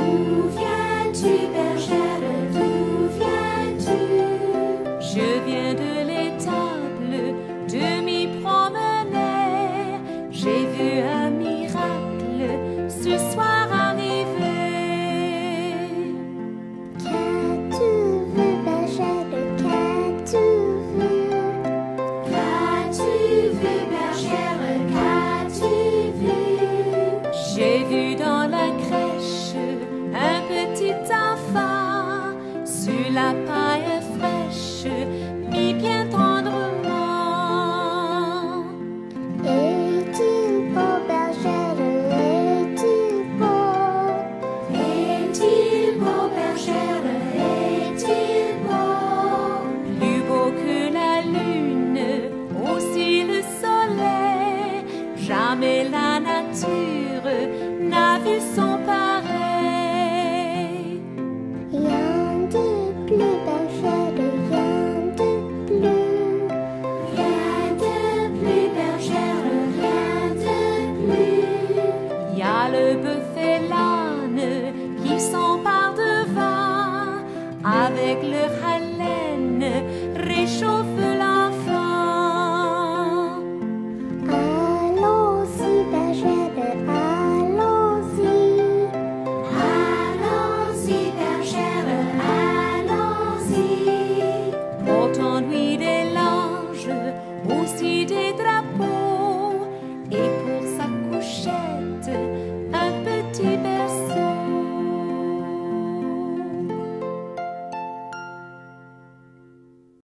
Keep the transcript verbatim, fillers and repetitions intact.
D'où viens-tu, bergère, d'où viens-tu? Je viens de l'étable, de m'y promener. J'ai vu un miracle ce soir arriver. Qu'as-tu vu, bergère, qu'as-tu vu? Qu'as-tu vu, bergère, qu'as-tu vu? J'ai vu dans la crèche un petit enfant sur la page